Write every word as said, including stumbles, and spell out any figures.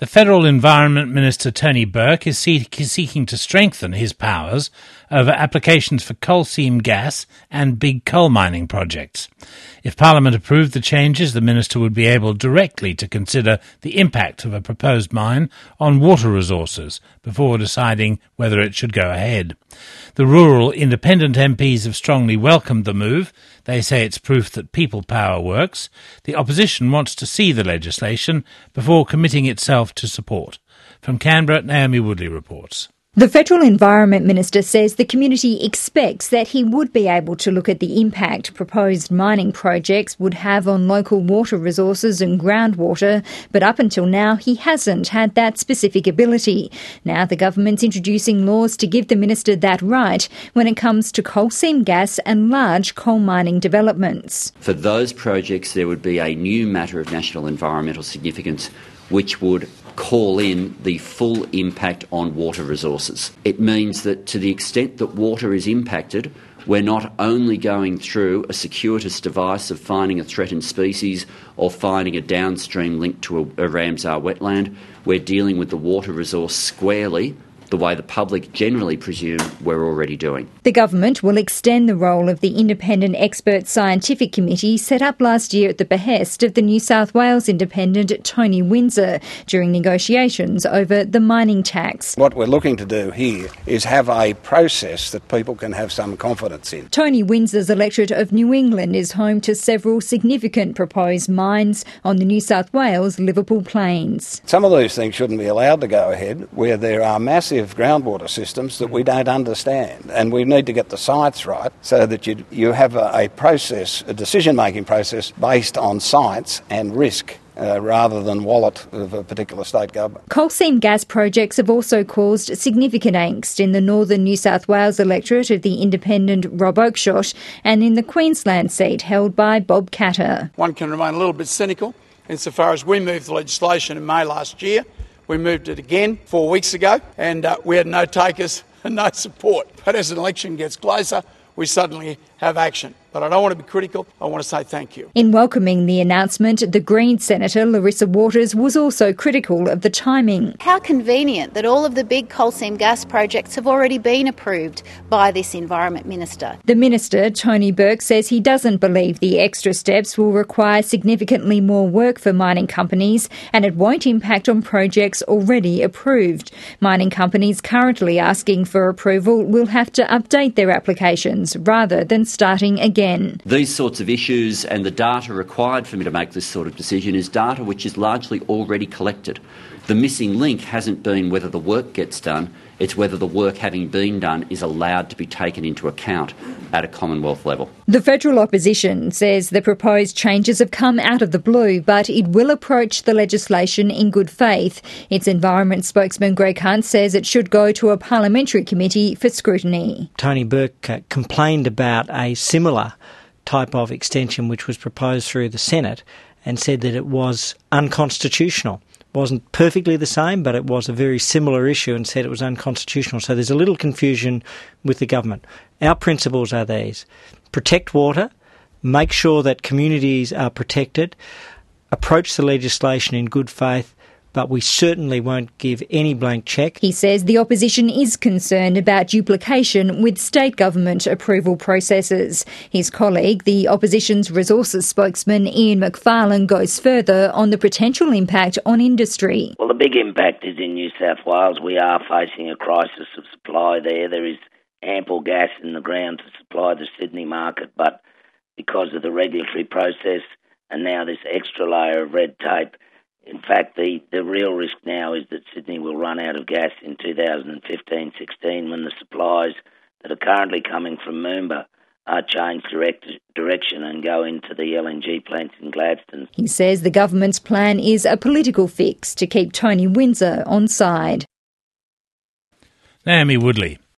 The Federal Environment Minister Tony Burke is seeking to strengthen his powers over applications for coal seam gas and big coal mining projects. If Parliament approved the changes, the minister would be able directly to consider the impact of a proposed mine on water resources before deciding whether it should go ahead. The rural independent M Ps have strongly welcomed the move. They say it's proof that people power works. The opposition wants to see the legislation before committing itself to support. From Canberra, Naomi Woodley reports. The Federal Environment Minister says the community expects that he would be able to look at the impact proposed mining projects would have on local water resources and groundwater, but up until now he hasn't had that specific ability. Now the government's introducing laws to give the minister that right when it comes to coal seam gas and large coal mining developments. For those projects, there would be a new matter of national environmental significance which would call in the full impact on water resources. It means that to the extent that water is impacted, we're not only going through a circuitous device of finding a threatened species or finding a downstream link to a, a Ramsar wetland, we're dealing with the water resource squarely, the way the public generally presume we're already doing. The government will extend the role of the Independent Expert Scientific Committee set up last year at the behest of the New South Wales Independent Tony Windsor during negotiations over the mining tax. What we're looking to do here is have a process that people can have some confidence in. Tony Windsor's electorate of New England is home to several significant proposed mines on the New South Wales Liverpool Plains. Some of these things shouldn't be allowed to go ahead where there are massive groundwater systems that we don't understand, and we need to get the science right so that you you have a, a process, a decision-making process based on science and risk. Uh, rather than wallet of a particular state government. Coal seam gas projects have also caused significant angst in the northern New South Wales electorate of the independent Rob Oakeshott and in the Queensland seat held by Bob Katter. One can remain a little bit cynical insofar as we moved the legislation in May last year. We moved it again four weeks ago and uh, we had no takers and no support. But as an election gets closer, we suddenly have action. But I don't want to be critical. I want to say thank you. In welcoming the announcement, the Green Senator Larissa Waters was also critical of the timing. How convenient that all of the big coal seam gas projects have already been approved by this Environment Minister. The Minister, Tony Burke, says he doesn't believe the extra steps will require significantly more work for mining companies and it won't impact on projects already approved. Mining companies currently asking for approval will have to update their applications rather than starting again. These sorts of issues and the data required for me to make this sort of decision is data which is largely already collected. The missing link hasn't been whether the work gets done, it's whether the work having been done is allowed to be taken into account at a Commonwealth level. The federal opposition says the proposed changes have come out of the blue, but it will approach the legislation in good faith. Its environment spokesman Greg Hunt says it should go to a parliamentary committee for scrutiny. Tony Burke uh, complained about a similar type of extension which was proposed through the Senate and said that it was unconstitutional. Wasn't perfectly the same, but it was a very similar issue and said it was unconstitutional. So there's a little confusion with the government. Our principles are these: protect water, make sure that communities are protected, approach the legislation in good faith, but we certainly won't give any blank cheque. He says the opposition is concerned about duplication with state government approval processes. His colleague, the opposition's resources spokesman Ian Macfarlane, goes further on the potential impact on industry. Well, the big impact is in New South Wales. We are facing a crisis of supply there. There is ample gas in the ground to supply the Sydney market, but because of the regulatory process and now this extra layer of red tape, in fact, the, the real risk now is that Sydney will run out of gas in two thousand fifteen sixteen when the supplies that are currently coming from Moomba are changed direct, direction and go into the L N G plants in Gladstone. He says the government's plan is a political fix to keep Tony Windsor on side. Naomi Woodley.